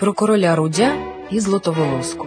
про короля Рудя і Златоволоску.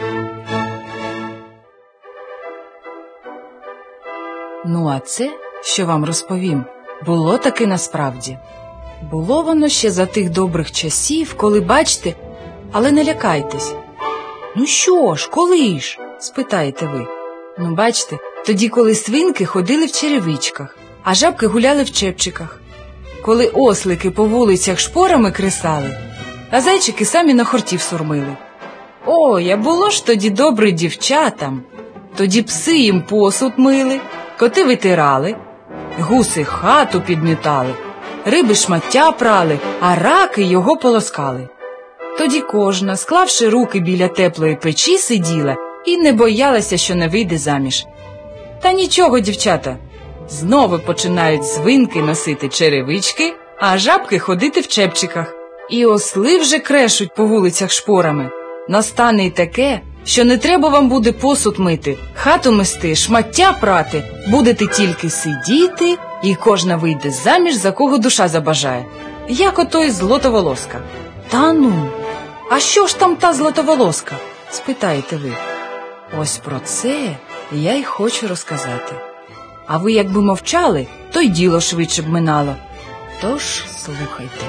Ну а це, що вам розповім, було таки насправді. Було воно ще за тих добрих часів, коли, бачите, але не лякайтесь. Ну що ж, коли ж? Спитаєте ви. Ну бачите, тоді, коли свинки ходили в черевичках, а жабки гуляли в чепчиках. Коли ослики по вулицях шпорами кресали, а зайчики самі на хортів сурмили. Ой, а було ж тоді добре дівчатам. Тоді пси їм посуд мили, коти витирали, гуси хату підмітали, риби шмаття прали, а раки його полоскали. Тоді кожна, склавши руки біля теплої печі, сиділа і не боялася, що не вийде заміж. Та нічого, дівчата, знову починають свинки носити черевички, а жабки ходити в чепчиках. І осли вже крешуть по вулицях шпорами. Настане й таке, що не треба вам буде посуд мити, хату мести, шмаття прати, будете тільки сидіти, і кожна вийде заміж, за кого душа забажає. Як отой Златоволоска. Та ну, а що ж там та Златоволоска? Спитаєте ви. Ось про це я й хочу розказати. А ви якби мовчали, то й діло швидше б минало. Тож слухайте.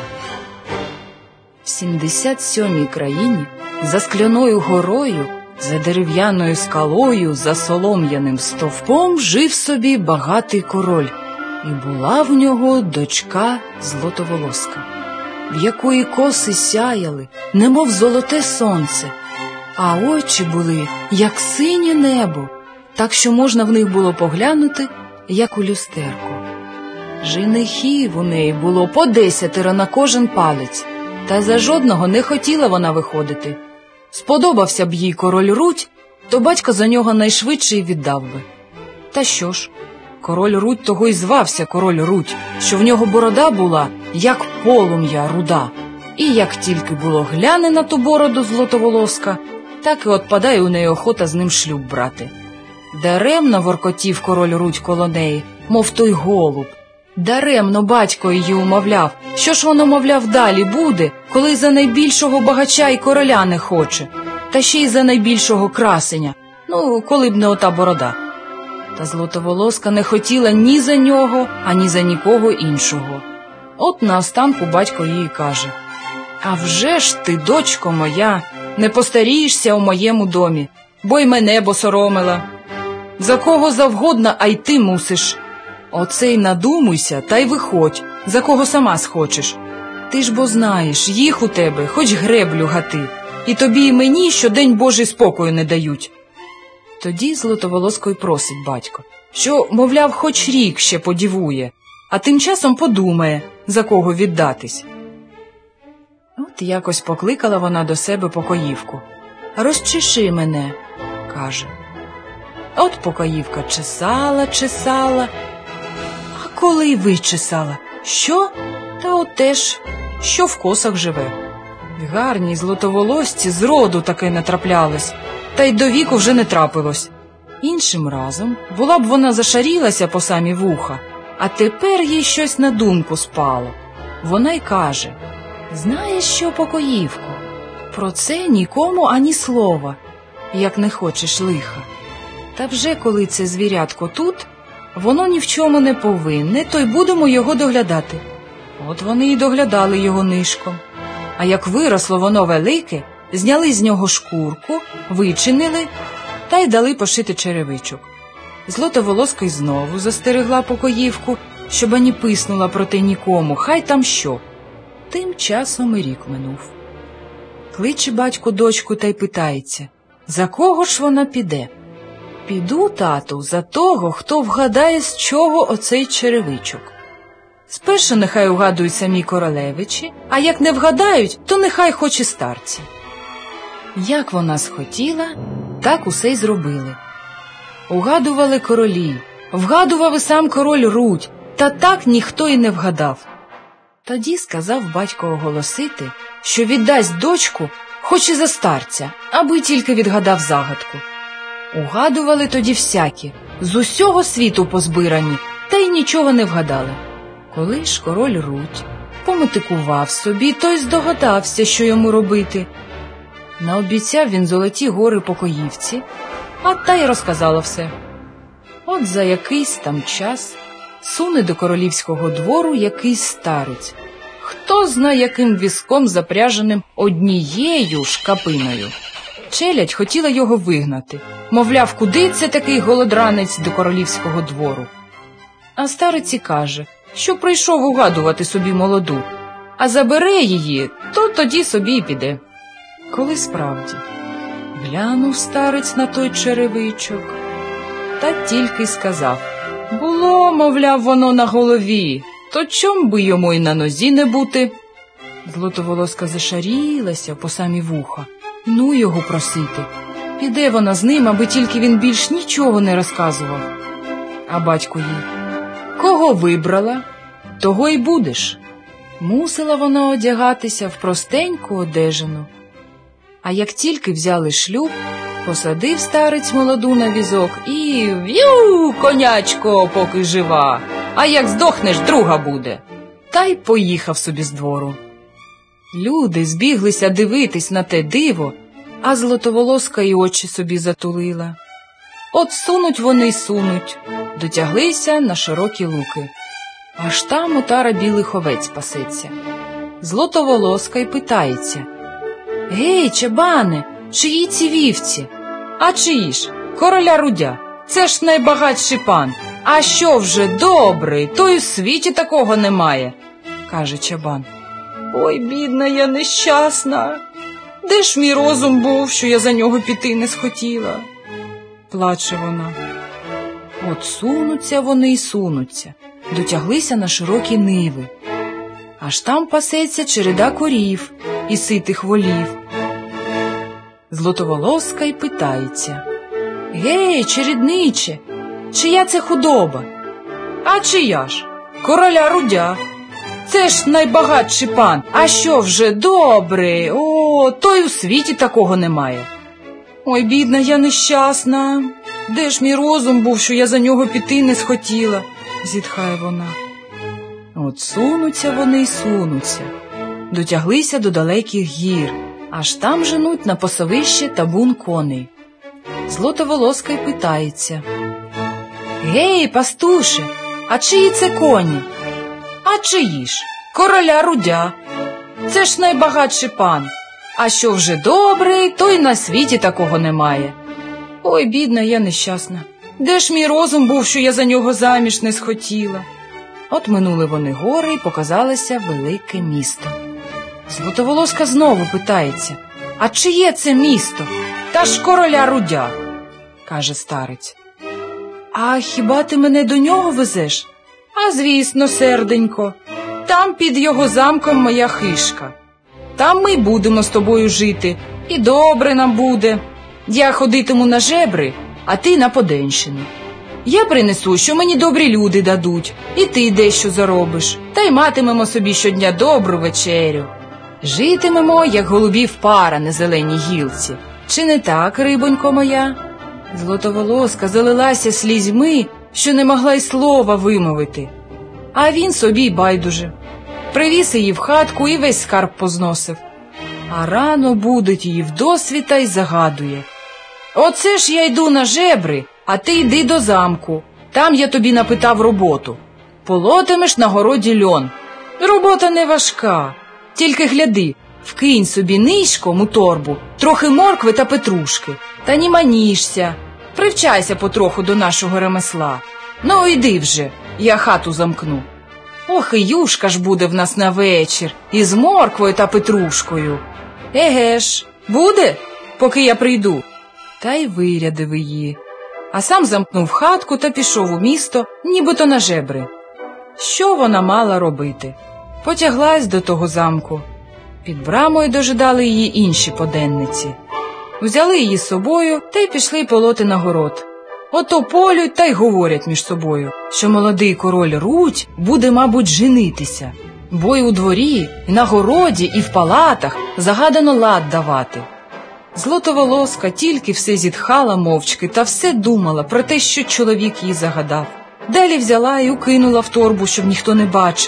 В 77-й країні, за скляною горою, за дерев'яною скалою, за солом'яним стовпом жив собі багатий король. І була в нього дочка Златоволоска, в якої коси сяяли, немов золоте сонце, а очі були, як синє небо, так що можна в них було поглянути, як у люстерку. Женихів у неї було по 10 на кожен палець, та за жодного не хотіла вона виходити. Сподобався б їй король Рудь, то батько за нього найшвидше й віддав би. Та що ж, король Рудь того й звався король Рудь, що в нього борода була, як полум'я руда. І як тільки було гляне на ту бороду Златоволоска, так і отпадає у неї охота з ним шлюб брати. Даремно воркотів король Рудь коло неї, мов той голуб. Даремно батько її умовляв, що ж воно, мовляв, далі буде, коли за найбільшого багача й короля не хоче, та ще й за найбільшого красеня, ну, коли б не ота борода. Та Златоволоска не хотіла ні за нього, ані за нікого іншого. От наостанку батько їй каже: «А вже ж ти, дочко моя, не постарієшся у моєму домі, бо й мене босоромила. За кого завгодно, а й ти мусиш. Оце й надумуйся, та й виходь, за кого сама схочеш. Ти ж бо знаєш, їх у тебе хоч греблю гати, і тобі і мені щодень Божий спокою не дають». Тоді Златоволоска й просить батько, що, мовляв, хоч рік ще подівує, а тим часом подумає, за кого віддатись. От якось покликала вона до себе покоївку. «Розчеши мене», – каже. От покоївка чесала, а коли й вичесала, що? Та от теж, що в косах живе. Гарній Златоволосці зроду таке не траплялось, та й до віку вже не трапилось. Іншим разом була б вона зашарілася по самі вуха, а тепер їй щось на думку спало. Вона й каже: «Знаєш що, покоївко, про це нікому ані слова, як не хочеш лиха. Та вже коли це звірятко тут, воно ні в чому не повинне, то й будемо його доглядати». От вони й доглядали його нишком. А як виросло воно велике, зняли з нього шкурку, вичинили та й дали пошити черевичок. Златоволоска й знову застерегла покоївку, щоб ані писнула про те нікому, хай там що. Тим часом і рік минув. Кличе батько дочку та й питається: «За кого ж вона піде?» «Піду, тату, за того, хто вгадає, з чого оцей черевичок. Спершу нехай угадують самі королевичі, а як не вгадають, то нехай хоч і старці». Як вона схотіла, так усе й зробили. Угадували королі, вгадував і сам король Рудь, та так ніхто й не вгадав. Тоді сказав батько оголосити, що віддасть дочку хоч і за старця, аби тільки відгадав загадку. Угадували тоді всякі, з усього світу позбирані, та й нічого не вгадали. Коли ж король Рудь Пометикував собі, той здогадався, що йому робити. Наобіцяв він золоті гори покоївці, а та й розказала все. От за якийсь там час суне до королівського двору якийсь старець, хто зна яким візком запряженим однією шкапиною. Челядь хотіла його вигнати, мовляв, куди це такий голодранець до королівського двору. А старець і каже, що прийшов угадувати собі молоду, а забере її, то тоді собі й піде. Коли справді глянув старець на той черевичок, та тільки сказав: було, мовляв, воно на голові, то чом би йому й на нозі не бути? Златоволоска зашарілася по самі вуха. Ну його просити. Піде вона з ним, аби тільки він більш нічого не розказував. А батько їй: кого вибрала, того й будеш. Мусила вона одягатися в простеньку одежину. А як тільки взяли шлюб, посадив старець молоду на візок і в'ю, конячко, поки жива, а як здохнеш, друга буде. Та й поїхав собі з двору. Люди збіглися дивитись на те диво, а Златоволоска й очі собі затулила. От сунуть вони й сунуть, дотяглися на широкі луки. Аж там отара білих овець пасеться. Златоволоска й питається: гей, чабане, чиї ці вівці? А чиї ж? Короля Рудя. Це ж найбагатший пан. А що вже добрий, то й у світі такого немає, каже чабан. Ой, бідна я нещасна. Де ж мій розум був, що я за нього піти не схотіла? Плаче вона. От сунуться вони й сунуться, дотяглися на широкі ниви. Аж там пасеться череда корів і ситих волів. Златоволоска й питається: гей, чередниче, чия це худоба? А чия ж? Короля Рудя. Це ж найбагатший пан. А що вже добрий? О, то й у світі такого немає. Ой, бідна я нещасна. Де ж мій розум був, що я за нього піти не схотіла? Зітхає вона. От сунуться вони й сунуться, дотяглися до далеких гір, аж там женуть на пасовище табун коней. Златоволоска й питається: гей, пастуше, а чиї це коні? А чиї ж? Короля Рудя. Це ж найбагатший пан. А що вже добрий, то й на світі такого немає. Ой, бідна я нещасна. Де ж мій розум був, що я за нього заміж не схотіла? От минули вони гори, і показалося велике місто. Златоволоска знову питається: а чиє це місто? Та ж короля Рудя, каже старець. А хіба ти мене до нього везеш? А звісно, серденько, там під його замком моя хишка. Там ми й будемо з тобою жити, і добре нам буде. Я ходитиму на жебри, а ти на поденщину. Я принесу, що мені добрі люди дадуть, і ти дещо заробиш, та й матимемо собі щодня добру вечерю. Житимемо, як голубів пара на зеленій гілці. Чи не так, рибонько моя? Златоволоска залилася слізьми, що не могла й слова вимовити. А він собі й байдуже. Привіз її в хатку і весь скарб позносив. А рано будить її вдосвіта й загадує: оце ж я йду на жебри, а ти йди до замку. Там я тобі напитав роботу. Полотимеш на городі льон. Робота не важка. Тільки гляди, вкинь собі нишком у торбу трохи моркви та петрушки. Та ні манішся. Привчайся потроху до нашого ремесла. Ну, іди вже, я хату замкну. Ох, і юшка ж буде в нас на вечір, із морквою та петрушкою. Еге ж, буде, поки я прийду. Та й вирядив її. А сам замкнув хатку та пішов у місто, нібито на жебри. Що вона мала робити? Потяглась до того замку. Під брамою дожидали її інші поденниці. Взяли її з собою та й пішли полоти на город. Ото полють та й говорять між собою, що молодий король Рудь буде, мабуть, женитися, бо й у дворі, і на городі, і в палатах загадано лад давати. Златоволоска тільки все зітхала мовчки та все думала про те, що чоловік їй загадав. Далі взяла і укинула в торбу, щоб ніхто не бачив,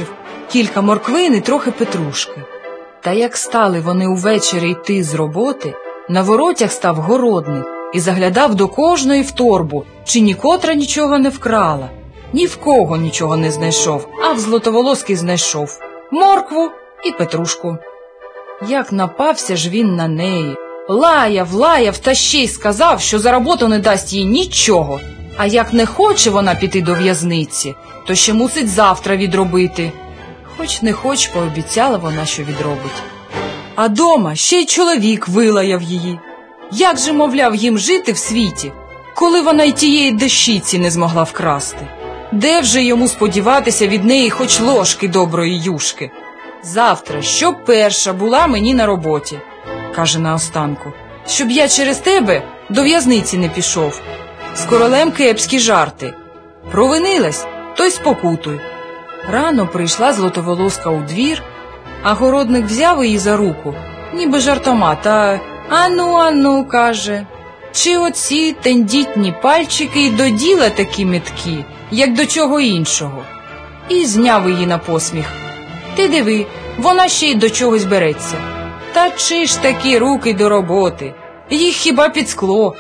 кілька морквин і трохи петрушки. Та як стали вони увечері йти з роботи, на воротях став городник і заглядав до кожної в торбу, чи нікотра нічого не вкрала. Ні в кого нічого не знайшов, а в Златоволоски знайшов моркву і петрушку. Як напався ж він на неї, лаяв, та ще й сказав, що за роботу не дасть їй нічого, а як не хоче вона піти до в'язниці, то ще мусить завтра відробити. Хоч не хоч, пообіцяла вона, що відробить. А дома ще й чоловік вилаяв її. Як же, мовляв, їм жити в світі, коли вона й тієї дещиці не змогла вкрасти? Де вже йому сподіватися від неї хоч ложки доброї юшки? Завтра, щоб перша була мені на роботі, каже наостанку, щоб я через тебе до в'язниці не пішов. З королем кепські жарти. Провинилась, то й спокутуй. Рано прийшла Златоволоска у двір, а городник взяв її за руку, ніби жартома, та ану, каже, чи оці тендітні пальчики й до діла такі меткі, як до чого іншого. І зняв її на посміх. Ти диви, вона ще й до чогось береться. Та чи ж такі руки до роботи? Їх хіба під скло?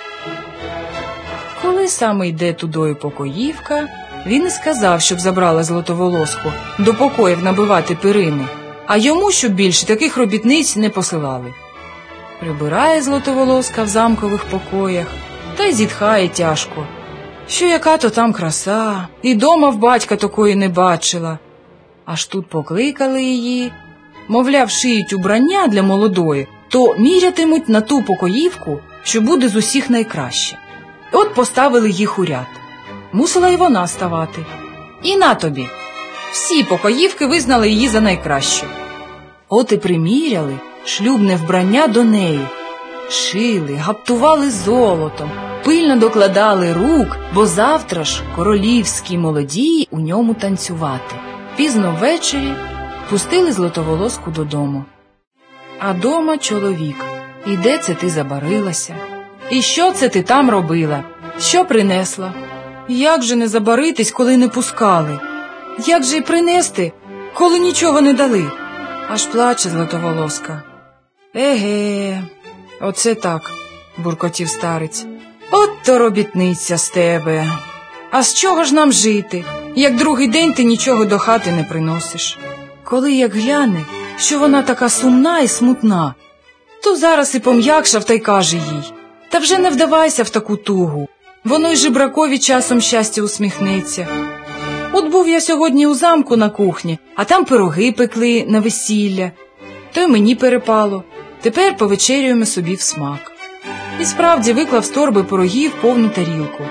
Коли саме йде тудою покоївка, він і сказав, щоб забрала Златоволоску до покоїв набивати перини, а йому, щоб більше таких робітниць не посилали. Прибирає Златоволоска в замкових покоях, та й зітхає тяжко, що яка-то там краса, і дома в батька такої не бачила. Аж тут покликали її, мовляв, шиють убрання для молодої, то мірятимуть на ту покоївку, що буде з усіх найкраще. От поставили їх у ряд. Мусила й вона ставати. І на тобі. Всі покоївки визнали її за найкращу. От і приміряли шлюбне вбрання до неї. Шили, гаптували золотом, пильно докладали рук, бо завтра ж королівські молоді у ньому танцювати. Пізно ввечері пустили Златоволоску додому. А дома чоловік. І де це ти забарилася? І що це ти там робила? Що принесла? Як же не забаритись, коли не пускали? Як же й принести, коли нічого не дали? Аж плаче Златоволоска. Еге, оце так, буркотів старець. От то робітниця з тебе. А з чого ж нам жити, як другий день ти нічого до хати не приносиш? Коли як гляне, що вона така сумна і смутна, то зараз і пом'якшав та й каже їй: та вже не вдавайся в таку тугу, воно й жебракові часом щастя усміхнеться. От був я сьогодні у замку на кухні, а там пироги пекли на весілля, то й мені перепало, тепер повечерюємо собі в смак. І справді виклав з торби пирогів повну тарілку.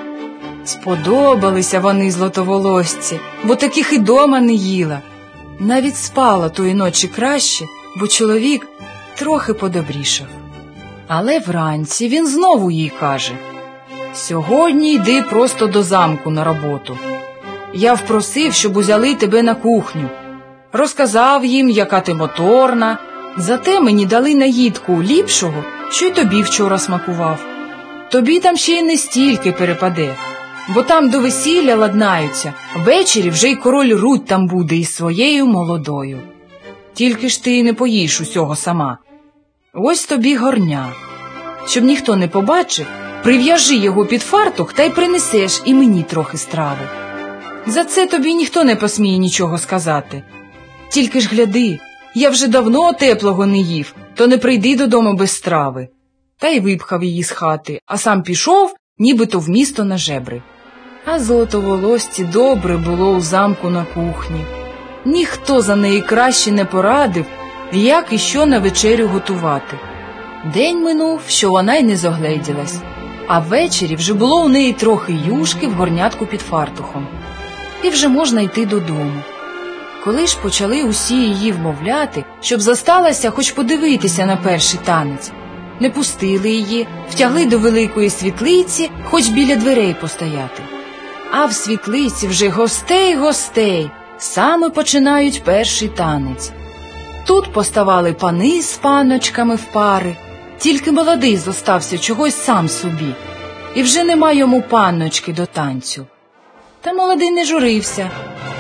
Сподобалися вони Златоволосці, бо таких і дома не їла. Навіть спала тої ночі краще, бо чоловік трохи подобрішав. Але вранці він знову їй каже: сьогодні йди просто до замку на роботу. Я впросив, щоб узяли тебе на кухню. Розказав їм, яка ти моторна, зате мені дали наїдку ліпшого, що й тобі вчора смакував. Тобі там ще й не стільки перепаде, бо там до весілля ладнаються, ввечері вже й король Рудь там буде із своєю молодою. Тільки ж ти не поїш усього сама. Ось тобі горняк. Щоб ніхто не побачив, прив'яжи його під фартух та й принесеш і мені трохи страви. За це тобі ніхто не посміє нічого сказати. Тільки ж гляди, я вже давно теплого не їв, то не прийди додому без страви. Та й випхав її з хати, а сам пішов, нібито в місто на жебри. А Златоволосці добре було у замку на кухні. Ніхто за неї краще не порадив, як і що на вечерю готувати. День минув, що вона й не зогледілась, а ввечері вже було у неї трохи юшки в горнятку під фартухом. І вже можна йти додому. Коли ж почали усі її вмовляти, щоб зосталася хоч подивитися на перший танець, не пустили її, втягли до великої світлиці, хоч біля дверей постояти. А в світлиці вже гостей, саме починають перший танець. Тут поставали пани з панночками в пари, тільки молодий зостався чогось сам собі, і вже нема йому панночки до танцю. Та молодий не журився,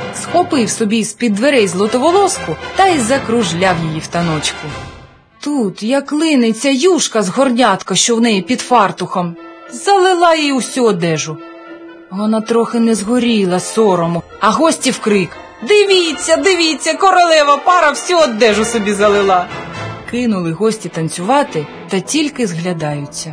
схопив собі з-під дверей златоволоску та й закружляв її в таночку. Тут, як линиться юшка з горнятка, що в неї під фартухом, залила їй усю одежу. Вона трохи не згоріла з сорому, а гості вкрик: «Дивіться, дивіться, королева пара всю одежу собі залила!» Кинули гості танцювати та тільки зглядаються.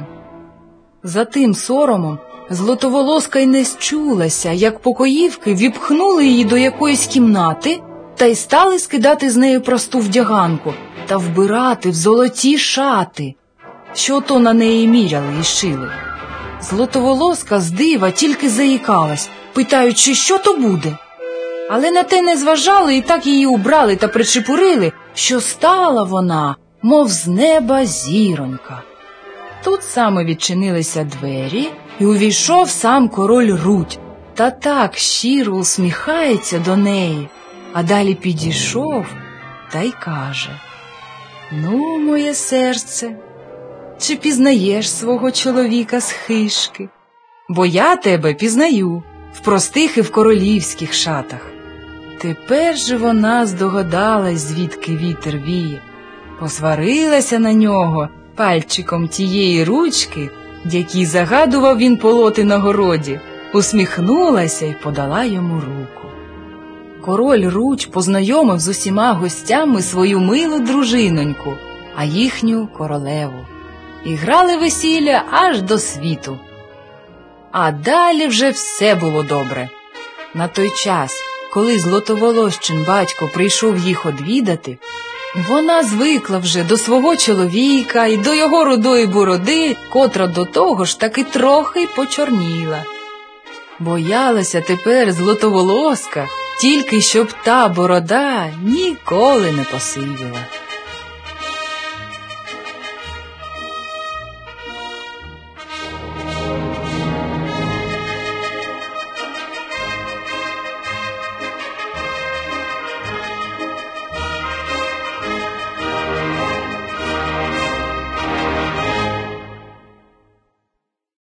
За тим соромом Златоволоска й не счулася, як покоївки віпхнули її до якоїсь кімнати та й стали скидати з неї просту вдяганку та вбирати в золоті шати, що то на неї міряли і шили. Златоволоска з дива тільки заїкалась, питаючи, що то буде. Але на те не зважали і так її убрали та причепурили, що стала вона, мов з неба зіронька. Тут саме відчинилися двері, і увійшов сам король Рудь, та так щиро усміхається до неї, а далі підійшов та й каже: «Ну, моє серце, чи пізнаєш свого чоловіка з хишки? Бо я тебе пізнаю в простих і в королівських шатах». Тепер же вона здогадалась, звідки вітер віє, посварилася на нього пальчиком тієї ручки, якій загадував він полоти на городі, усміхнулася й подала йому руку. Король Рудь познайомив з усіма гостями свою милу дружиноньку, а їхню королеву. І грали весілля аж до світу. А далі вже все було добре. На той час, коли Златоволосчин батько прийшов їх одвідати, вона звикла вже до свого чоловіка і до його рудої бороди, котра до того ж таки трохи й почорніла. Боялася тепер Златоволоска, тільки щоб та борода ніколи не посивіла.